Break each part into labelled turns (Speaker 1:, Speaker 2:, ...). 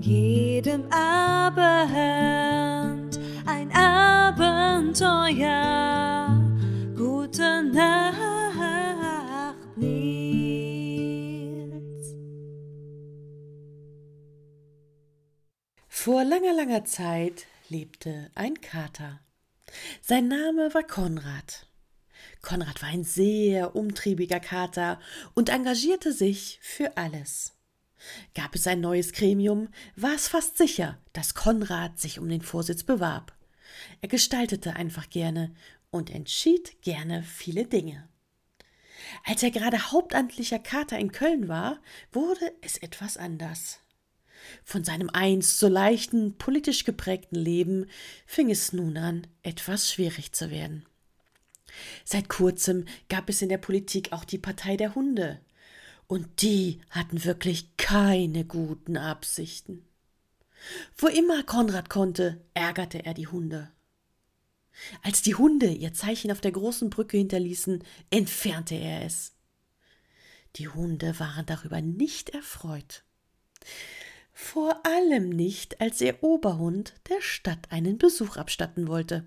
Speaker 1: Jeden Abend ein Abenteuer. Gute Nacht, Nils.
Speaker 2: Vor langer, langer Zeit lebte ein Kater. Sein Name war Konrad. Konrad war ein sehr umtriebiger Kater und engagierte sich für alles. Gab es ein neues Gremium, war es fast sicher, dass Konrad sich um den Vorsitz bewarb. Er gestaltete einfach gerne und entschied gerne viele Dinge. Als er gerade hauptamtlicher Kater in Köln war, wurde es etwas anders. Von seinem einst so leichten, politisch geprägten Leben fing es nun an, etwas schwierig zu werden. Seit kurzem gab es in der Politik auch die Partei der Hunde. Und die hatten wirklich keine guten Absichten. Wo immer Konrad konnte, ärgerte er die Hunde. Als die Hunde ihr Zeichen auf der großen Brücke hinterließen, entfernte er es. Die Hunde waren darüber nicht erfreut. Vor allem nicht, als ihr Oberhund der Stadt einen Besuch abstatten wollte.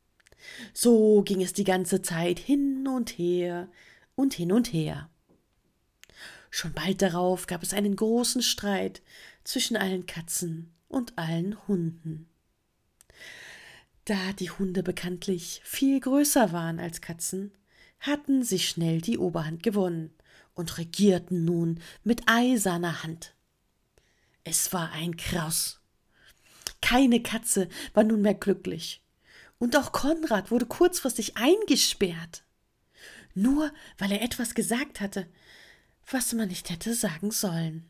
Speaker 2: So ging es die ganze Zeit hin und her und hin und her. Schon bald darauf gab es einen großen Streit zwischen allen Katzen und allen Hunden. Da die Hunde bekanntlich viel größer waren als Katzen, hatten sie schnell die Oberhand gewonnen und regierten nun mit eiserner Hand. Es war ein Kraus. Keine Katze war nunmehr glücklich. Und auch Konrad wurde kurzfristig eingesperrt. Nur weil er etwas gesagt hatte, was man nicht hätte sagen sollen.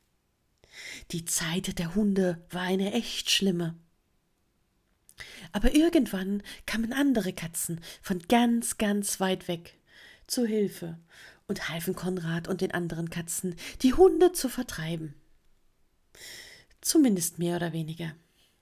Speaker 2: Die Zeit der Hunde war eine echt schlimme. Aber irgendwann kamen andere Katzen von ganz, ganz weit weg zu Hilfe und halfen Konrad und den anderen Katzen, die Hunde zu vertreiben. Zumindest mehr oder weniger.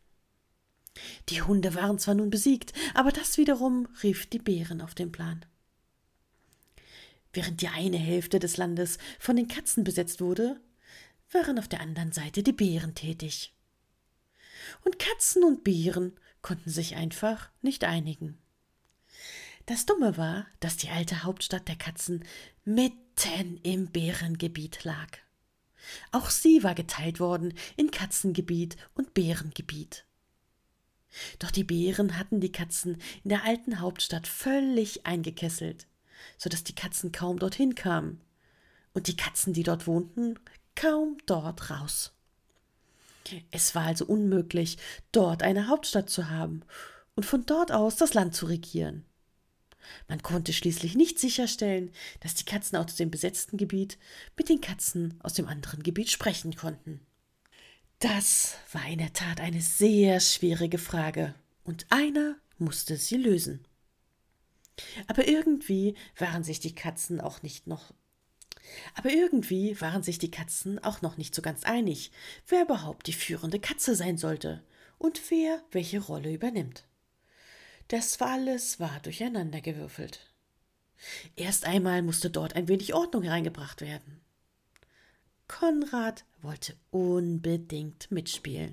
Speaker 2: Die Hunde waren zwar nun besiegt, aber das wiederum rief die Bären auf den Plan. Während die eine Hälfte des Landes von den Katzen besetzt wurde, waren auf der anderen Seite die Bären tätig. Und Katzen und Bären konnten sich einfach nicht einigen. Das Dumme war, dass die alte Hauptstadt der Katzen mitten im Bärengebiet lag. Auch sie war geteilt worden in Katzengebiet und Bärengebiet. Doch die Bären hatten die Katzen in der alten Hauptstadt völlig eingekesselt, sodass die Katzen kaum dorthin kamen und die Katzen, die dort wohnten, kaum dort raus. Es war also unmöglich, dort eine Hauptstadt zu haben und von dort aus das Land zu regieren. Man konnte schließlich nicht sicherstellen, dass die Katzen aus dem besetzten Gebiet mit den Katzen aus dem anderen Gebiet sprechen konnten. Das war in der Tat eine sehr schwierige Frage und einer musste sie lösen. Aber irgendwie waren sich die Katzen auch noch nicht so ganz einig, wer überhaupt die führende Katze sein sollte und wer welche Rolle übernimmt. Das alles war durcheinandergewürfelt. Erst einmal musste dort ein wenig Ordnung hereingebracht werden. Konrad wollte unbedingt mitspielen.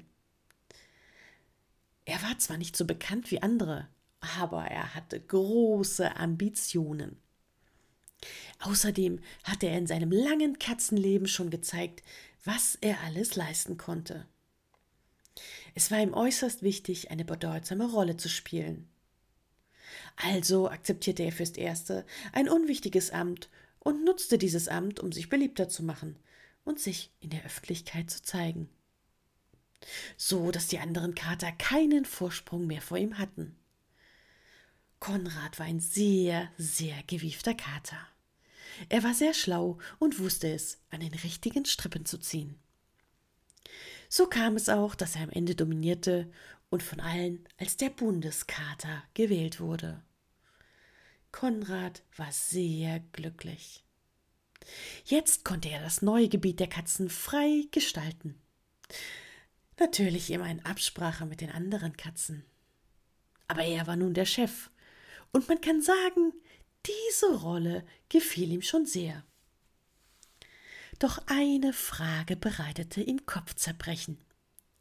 Speaker 2: Er war zwar nicht so bekannt wie andere, aber er hatte große Ambitionen. Außerdem hatte er in seinem langen Katzenleben schon gezeigt, was er alles leisten konnte. Es war ihm äußerst wichtig, eine bedeutsame Rolle zu spielen. Also akzeptierte er fürs Erste ein unwichtiges Amt und nutzte dieses Amt, um sich beliebter zu machen und sich in der Öffentlichkeit zu zeigen. So, dass die anderen Kater keinen Vorsprung mehr vor ihm hatten. Konrad war ein sehr, sehr gewiefter Kater. Er war sehr schlau und wusste es, an den richtigen Strippen zu ziehen. So kam es auch, dass er am Ende dominierte und von allen als der Bundeskater gewählt wurde. Konrad war sehr glücklich. Jetzt konnte er das neue Gebiet der Katzen frei gestalten. Natürlich immer in Absprache mit den anderen Katzen. Aber er war nun der Chef. Und man kann sagen, diese Rolle gefiel ihm schon sehr. Doch eine Frage bereitete ihm Kopfzerbrechen.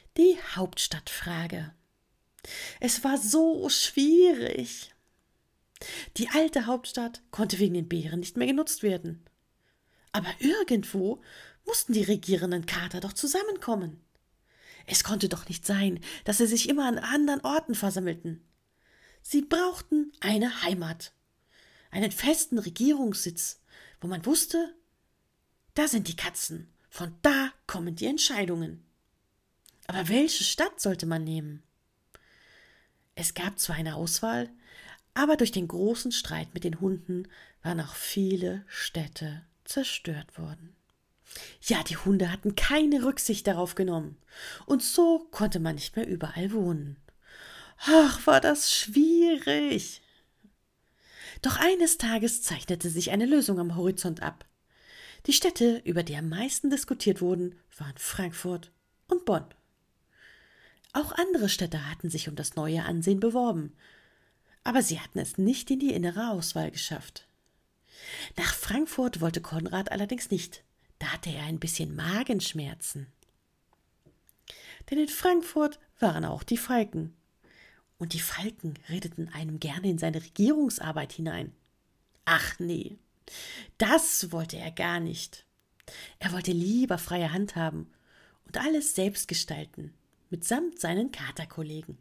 Speaker 2: Die Hauptstadtfrage. Es war so schwierig. Die alte Hauptstadt konnte wegen den Bären nicht mehr genutzt werden. Aber irgendwo mussten die regierenden Kater doch zusammenkommen. Es konnte doch nicht sein, dass sie sich immer an anderen Orten versammelten. Sie brauchten eine Heimat, einen festen Regierungssitz, wo man wusste, da sind die Katzen, von da kommen die Entscheidungen. Aber welche Stadt sollte man nehmen? Es gab zwar eine Auswahl, aber durch den großen Streit mit den Hunden waren auch viele Städte zerstört worden. Ja, die Hunde hatten keine Rücksicht darauf genommen, und so konnte man nicht mehr überall wohnen. Ach, war das schwierig. Doch eines Tages zeichnete sich eine Lösung am Horizont ab. Die Städte, über die am meisten diskutiert wurden, waren Frankfurt und Bonn. Auch andere Städte hatten sich um das neue Ansehen beworben, aber sie hatten es nicht in die innere Auswahl geschafft. Nach Frankfurt wollte Konrad allerdings nicht, da hatte er ein bisschen Magenschmerzen. Denn in Frankfurt waren auch die Falken. Und die Falken redeten einem gerne in seine Regierungsarbeit hinein. Ach nee, das wollte er gar nicht. Er wollte lieber freie Hand haben und alles selbst gestalten, mitsamt seinen Katerkollegen.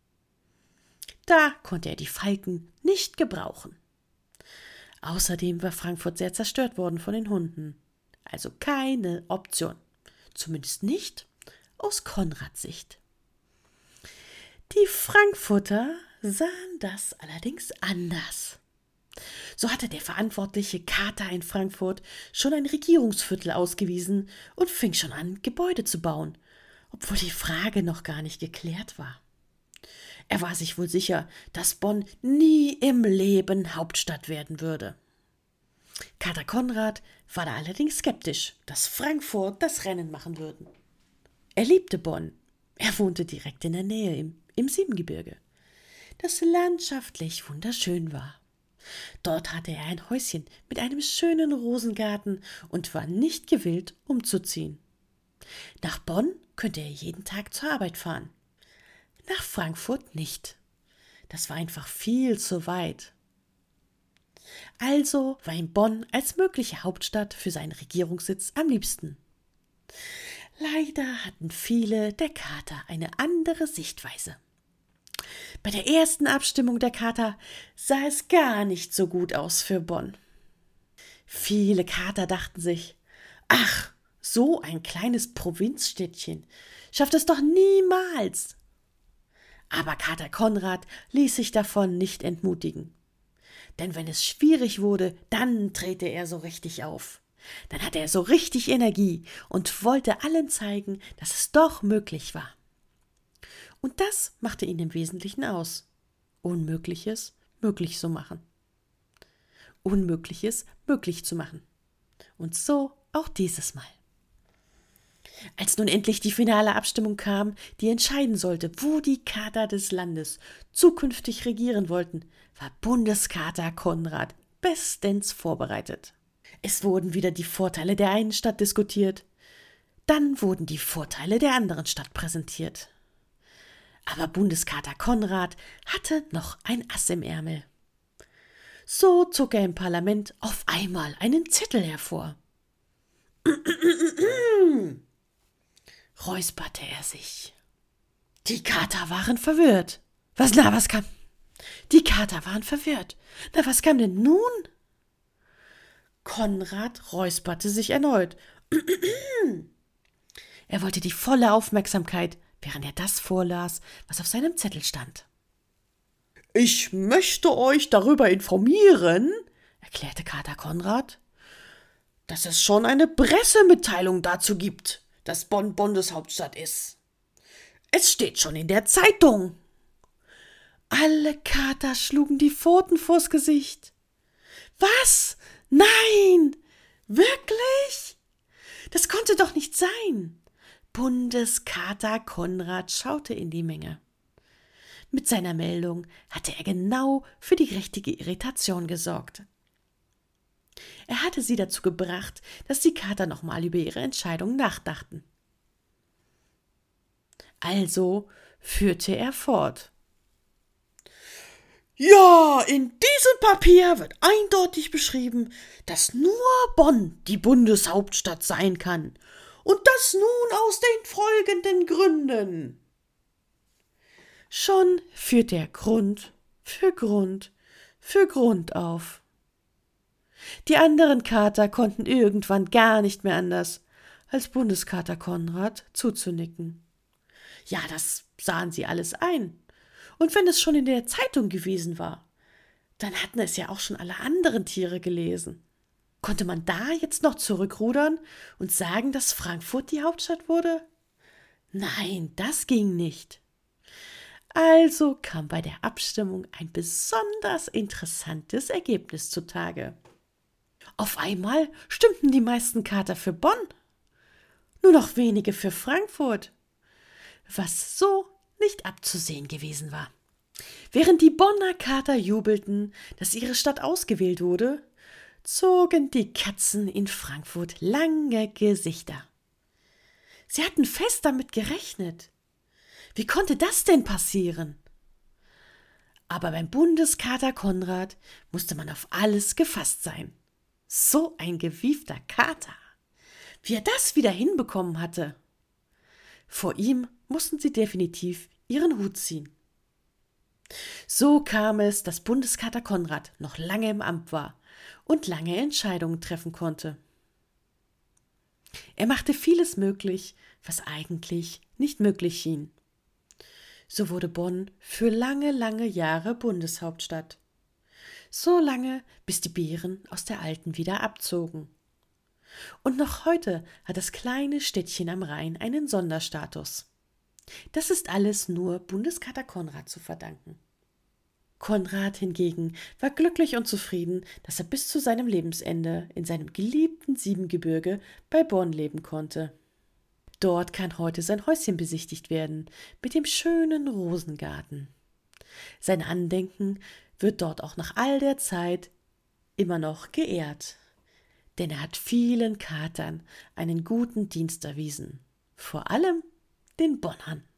Speaker 2: Da konnte er die Falken nicht gebrauchen. Außerdem war Frankfurt sehr zerstört worden von den Hunden. Also keine Option. Zumindest nicht aus Konrads Sicht. Die Frankfurter sahen das allerdings anders. So hatte der verantwortliche Kater in Frankfurt schon ein Regierungsviertel ausgewiesen und fing schon an, Gebäude zu bauen, obwohl die Frage noch gar nicht geklärt war. Er war sich wohl sicher, dass Bonn nie im Leben Hauptstadt werden würde. Kater Konrad war da allerdings skeptisch, dass Frankfurt das Rennen machen würde. Er liebte Bonn. Er wohnte direkt in der Nähe im Siebengebirge, das landschaftlich wunderschön war. Dort hatte er ein Häuschen mit einem schönen Rosengarten und war nicht gewillt, umzuziehen. Nach Bonn könnte er jeden Tag zur Arbeit fahren. Nach Frankfurt nicht. Das war einfach viel zu weit. Also war ihm Bonn als mögliche Hauptstadt für seinen Regierungssitz am liebsten. Leider hatten viele der Kater eine andere Sichtweise. Bei der ersten Abstimmung der Kater sah es gar nicht so gut aus für Bonn. Viele Kater dachten sich, ach, so ein kleines Provinzstädtchen schafft es doch niemals. Aber Kater Konrad ließ sich davon nicht entmutigen. Denn wenn es schwierig wurde, dann drehte er so richtig auf. Dann hatte er so richtig Energie und wollte allen zeigen, dass es doch möglich war. Und das machte ihn im Wesentlichen aus. Unmögliches möglich zu machen. Unmögliches möglich zu machen. Und so auch dieses Mal. Als nun endlich die finale Abstimmung kam, die entscheiden sollte, wo die Kater des Landes zukünftig regieren wollten, war Bundeskater Konrad bestens vorbereitet. Es wurden wieder die Vorteile der einen Stadt diskutiert, dann wurden die Vorteile der anderen Stadt präsentiert. Aber Bundeskater Konrad hatte noch ein Ass im Ärmel. So zog er im Parlament auf einmal einen Zettel hervor. Räusperte er sich. Die Kater waren verwirrt. Was kam? Die Kater waren verwirrt. Was kam denn nun? Konrad räusperte sich erneut. Er wollte die volle Aufmerksamkeit, während er das vorlas, was auf seinem Zettel stand. Ich möchte euch darüber informieren, erklärte Kater Konrad, dass es schon eine Pressemitteilung dazu gibt, dass Bonn Bundeshauptstadt ist. Es steht schon in der Zeitung. Alle Kater schlugen die Pfoten vors Gesicht. Was? Nein! Wirklich? Das konnte doch nicht sein. Bundeskater Konrad schaute in die Menge. Mit seiner Meldung hatte er genau für die richtige Irritation gesorgt. Er hatte sie dazu gebracht, dass die Kater nochmal über ihre Entscheidung nachdachten. Also führte er fort. Ja, in diesem Papier wird eindeutig beschrieben, dass nur Bonn die Bundeshauptstadt sein kann. Und das nun aus den folgenden Gründen. Schon führt er Grund für Grund für Grund auf. Die anderen Kater konnten irgendwann gar nicht mehr anders, als Bundeskater Konrad zuzunicken. Ja, das sahen sie alles ein. Und wenn es schon in der Zeitung gewesen war, dann hatten es ja auch schon alle anderen Tiere gelesen. Konnte man da jetzt noch zurückrudern und sagen, dass Frankfurt die Hauptstadt wurde? Nein, das ging nicht. Also kam bei der Abstimmung ein besonders interessantes Ergebnis zutage. Auf einmal stimmten die meisten Kater für Bonn, nur noch wenige für Frankfurt, was so nicht abzusehen gewesen war. Während die Bonner Kater jubelten, dass ihre Stadt ausgewählt wurde, zogen die Katzen in Frankfurt lange Gesichter. Sie hatten fest damit gerechnet. Wie konnte das denn passieren? Aber beim Bundeskater Konrad musste man auf alles gefasst sein. So ein gewiefter Kater. Wie er das wieder hinbekommen hatte. Vor ihm mussten sie definitiv ihren Hut ziehen. So kam es, dass Bundeskater Konrad noch lange im Amt war und lange Entscheidungen treffen konnte. Er machte vieles möglich, was eigentlich nicht möglich schien. So wurde Bonn für lange, lange Jahre Bundeshauptstadt. So lange, bis die Bären aus der Alten wieder abzogen. Und noch heute hat das kleine Städtchen am Rhein einen Sonderstatus. Das ist alles nur Bundeskater Konrad zu verdanken. Konrad hingegen war glücklich und zufrieden, dass er bis zu seinem Lebensende in seinem geliebten Siebengebirge bei Bonn leben konnte. Dort kann heute sein Häuschen besichtigt werden, mit dem schönen Rosengarten. Sein Andenken wird dort auch nach all der Zeit immer noch geehrt, denn er hat vielen Katern einen guten Dienst erwiesen, vor allem den Bonnern.